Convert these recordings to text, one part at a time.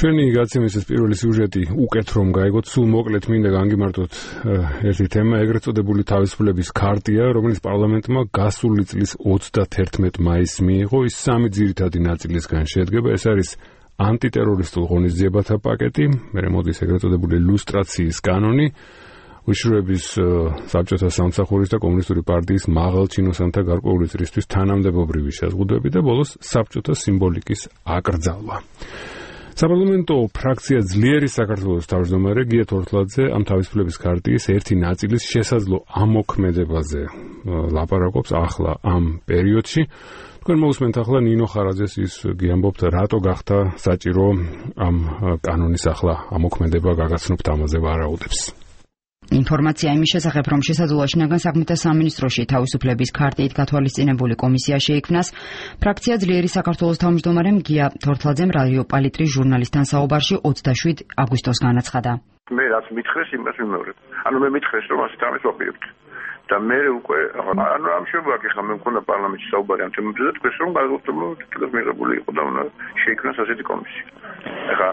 ჩვენი გაცემის ეს პირველი სიუჟეტი უკეთ რომ გაიგოთ, სულ მოკლედ მინდა განგიმარტოთ ერთი თემა, ეგრეთ წოდებული თავისუფლების ქარტია, რომელიც პარლამენტმა გასული წლის 31 მაისს მიიღო. ის სამი ძირითადი ნაწილისგან შედგება. ეს არის ანტიტერორისტულ ღონისძიებათა პაკეტი, მერე მოდის ეგრეთ წოდებული ლუსტრაციის კანონი, უშუალოების საბჭოთა სამსახურის და კომუნისტური პარტიის მაღალჩინოსანთა გარკვეული წრისთვის თანამდებობრივი შეზღუდვები და ბოლოს საბჭოთა სიმბოლიკის აკრძალვა. საპარლამენტო ფრაქცია ძლიერი საქართველოს თავმჯდომარე გია თორთლაძე ამ თავისუფლების ქარტიის ერთი ნაწილის შესაძლო ამოქმედებაზე ლაპარაკობს ახლა ამ პერიოდში. თქვენ მოусმენთ ახლა ნინო ხარაძეს, ის გიამბობთ რატო გახდა საჭირო ამ კანონის ახლა ამოქმედება გაგაცნობთ ამაზე ვარაუდებს. ინფორმაცია იმის შესახებ, რომ შესაძლოა შინაგან საქმეთა სამინისტროში თავისუფლების ქარტიით გათვალისწინებული კომისია შეიქმნას, ფრაქცია ძლიერი საქართველოს თავმჯდომარემ გია თორთლაძემ რადიო პალიტრის ჟურნალისტთან საუბარში 27 აგვისტოს განაცხადა. მე რაც მითხრეს, იმას ვიმეორებ. ანუ მე მითხრეს, რომ ასეთ ამას ვაპირებთ. და მე უკვე ანუ ამ შემდგომ ხა მე მქონდა პარლამენტში საუბარი ამ თემებზე და თქვენ რომ გადავწყვეტ თქოს მიღებული იყო და უნდა შეიქმნას ასეთი კომისია. ეხა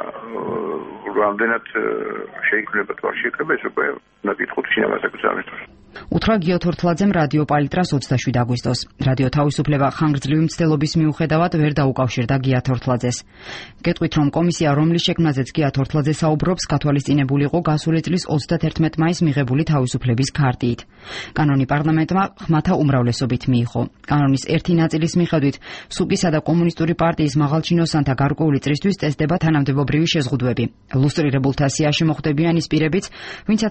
რამდენად შეიქმნება თუ არ შეიქმნება ეს უკვე ნაკითხოთ შინაგან საქმეთა სამინისტროს. უთხრა გია თორთლაძემ რადიო პალიტრას 27 აგვისტოს. რადიო თავისუფლება ხანგრძლივი მცდელობის მიუხედავად ვერ დაუკავშირდა გია თორთლაძეს. გეტყვით, რომ კომისია, რომლის შექმნაზეც გია თორთლაძე საუბრობს, გათვალისწინებული იყო გასული წლის 31 მაისს მიღებული თავისუფლების ქარტიით. კანონი პარლამენტმა ხმათა უმრავლესობით მიიღო. კანონის ერთი ნაწილის მიხედვით სუპისა და კომუნისტური პარტიის მაღალჩინოსანთა გარკვეული წრისთვის წესდება თანამდებობრივი შეზღუდვები. ლუსტრირებულთა სიაში მოხვდებიან ის პირებიც, ვინც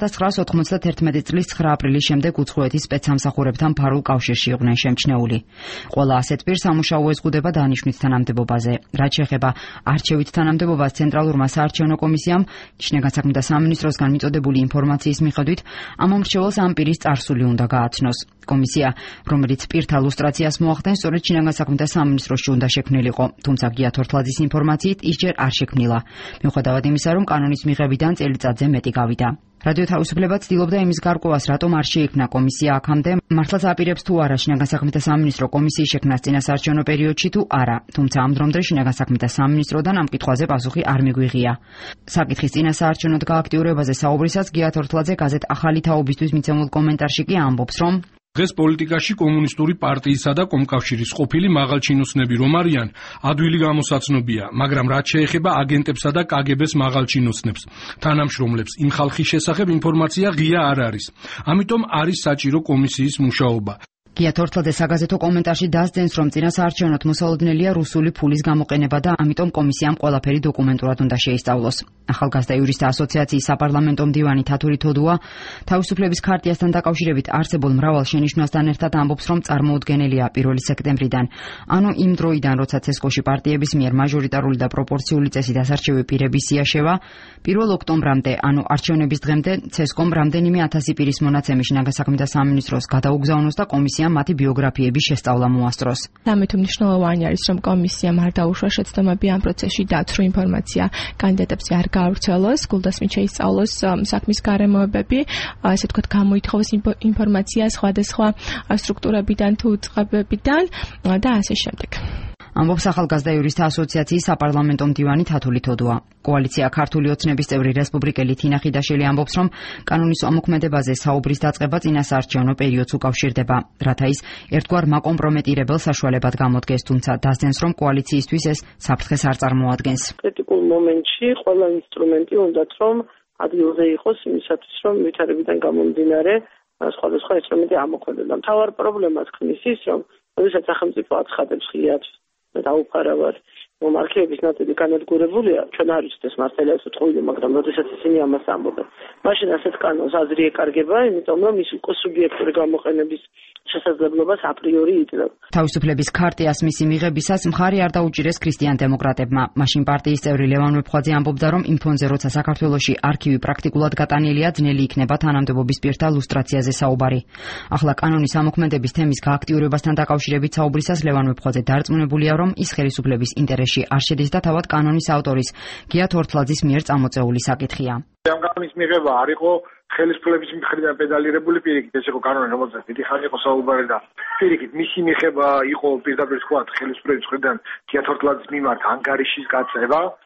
1991 წლის 9 აპრილის შემდეგ უცხოეთის სპეცსამსახურებთან ფარულ კავშირში იყვნენ შემჩნეული. ყველა ასეთ პირს სამუშაო ეზღუდება დანიშვნით თანამდებობაზე. რაც შეეხება არჩევით თანამდებობას, ცენტრალურმა საარჩევნო კომისიამ შინაგან საქმეთა სამინისტროსგან მიწოდებული ინფორმაციის მიხედვით ამ მომრჩეველს ამ პირის წარსული უნდა გააცნოს. კომისია, რომელიც პირთა ლუსტრაციას მოახდენს, სწორედ შინაგან საქმეთა სამინისტროში უნდა შექმნილიყო, თუმცა გია თორთლაძის ინფორმაციით ის ჯერ არ შექმნილა. მიუხედავად იმისა, რომ კანონის მიღებიდან წელიწადზე მეტი გავიდა. რადიო თავისუფლება ცდილობდა იმის გარკვევას, რატომ არ შეიქმნა კომისია აქამდე, მართლაც აპირებს თუ არა შინაგან საქმეთა სამინისტრო კომისიის შექმნას წინასაარჩევნო პერიოდში თუ არა, თუმცა ამ დრომდე შინაგან საქმეთა სამინისტროდან ამ კითხვაზე პასუხი არ მიგვიღია. საკითხის წინასაარჩევნო გააქტიურებაზე საუბრისას გია თორთლაძე გაზეთ ახალი თაობისთვის მიცემულ კომენტარში კი ამბობს, რომ დღეს პოლიტიკაში კომუნისტური პარტიისა და კომკავშირის ყოფილი მაღალჩინოსნები რომ არიან, ადვილი გამოსაცნობია, მაგრამ რაც შეეხება აგენტებსა და კგბ-ს მაღალჩინოსნებს, თანამშრომლებს, იმ ხალხის შესახებ ინფორმაცია ღია არ არის. ამიტომ არის საჭირო კომისიის მუშაობა. გია თორთლაძე საგაზეთო კომენტარში დასძენს, რომ წინასაარჩევნოდ მოსალოდნელია რუსული ფულის გამოყენება და ამიტომ კომისიამ ყველაფერი დოკუმენტურად უნდა შეისწავლოს. ახალგაზრდა იურისტთა ასოციაციის საპარლამენტო მდივანი თათური თოდუა თავისუფლების ქარტიასთან დაკავშირებით არსებულ მრავალ შენიშვნასთან ერთად ამბობს, რომ წარმოუდგენელია 1 სექტემბრიდან, ანუ იმ დროიდან, როცა ცესკოში პარტიების მიერ მაჟორიტარული და პროპორციული წესით ასარჩევი პირების სია შევა, 1 ოქტომბრამდე, ანუ არჩევნების დღემდე ცესკომ რამდენიმე 1000 პირის მონაცემი შინაგან საქმეთა სამინისტროს გადაუგზავნოს და კომისიამ მათი ბიოგრაფიების შესწავლა მოასწროს. ამით მნიშვნელოვანი არის, რომ კომისიამ არ დაუშვა შეცდომები ამ პროცესში დაცრუ ინფორმაცია კანდიდატებზე არ გაავრცელოს, გულდასმით შეისწავლოს საქმის გარემოებები, ასე ვთქვათ, გამოითხოვოს ინფორმაცია სხვადასხვა სტრუქტურებიდან თუ უწყებებიდან და ასე შემდეგ. ამბობს ახალგაზრდა იურისტთა ასოციაციის საპარლამენტო მდივანი თათული თოდუა. კოალიცია ქართული ოცნების წევრი რესპუბლიკელი თინა ხიდაშელი ამბობს, რომ კანონის ამოქმედებაზე საუბრის დაწყება წინასაარჩევნო პერიოდს უკავშირდება, რათა ის ერთგვარ მაკომპრომეტირებელ საშუალებად გამოდგეს, თუმცა დასძენს, რომ კოალიციისთვის ეს საფრთხეს არ წარმოადგენს. კრიტიკულ მომენტში ყველა ინსტრუმენტი უნდათ რომ ადგილზე იყოს იმისათვის, რომ ვითარებიდან გამომდინარე სხვადასხვა ინსტრუმენტი ამოქმედება. მთავარ პრობლემას ქმნის ის, რომ როდესაც სახელმწიფო აცხადებს ღიად დაუფარავად რომ არქივების ნაწილი განადგურებულია, ჩვენ არ ვიცით ეს მართალია უცხოელი, მაგრამ როდესაც ისინი ამას ამბობენ, მაშინ ასეთ კანონს აზრი ეკარგება, იმიტომ რომ ის უკვე სუბიექტური გამოყენების შესაძლებლობას აპრიორი იძლევა. თავისუფლების ქარტიას მისი მიღებისას მხარი არ დაუჭირეს ქრისტიან დემოკრატებმა. მაშინ პარტიის წევრი ლევან მეფხვაძე ამბობდა, რომ იმ ფონზე, როცა საქართველოში არქივი პრაქტიკულად გატანილია, ძნელი იქნება თანამდებობის პირთა ლუსტრაციაზე საუბარი. ახლა კანონის ამოქმედების თემის გააქტიურებასთან დაკავშირებით საუბრისას ლევან მეფხვაძე დარწმუნებულია, რომ ის ხელისუფლების ინტერესში არ შედის და თავად კანონის ავტორის გია თორთლაძის მიერ წამოწეული საკითხია. ამ კანონის მიღება არ იყო ხელისუფლების მხრიდან პედალირებული პირიქით, ეს იყო კანონი, რომელზეც დიდი ხანი იყო საუბარი და პირიქით მისი მიღება იყო პირდაპირ თქვა ხელისუფლების მხრიდან გია თორთლაძის მიმართ ანგარიშის გაწევა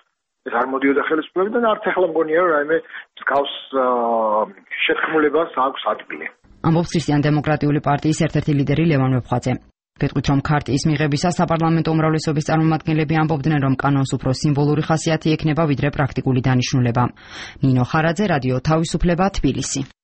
ეს არ მოდიოდა ხელისუფლებიდან, არც ახლა მგონია რომ რაიმე მსგავს შეთქმულებას აქვს ადგილი. ამბობს ქრისტიან-დემოკრატიული პარტიის ერთ-ერთი ლიდერი ლევან ვეფხვაძე. გეტყვით, რომ ქარტიის მიღებისას საპარლამენტო უმრავლესობის წარმომადგენლები ამბობდნენ, რომ კანონს უფრო სიმბოლური ხასიათი ექნება, ვიდრე პრაქტიკული დანიშნულება. ნინო ხარაძე, რადიო თავისუფლება, თბილისი.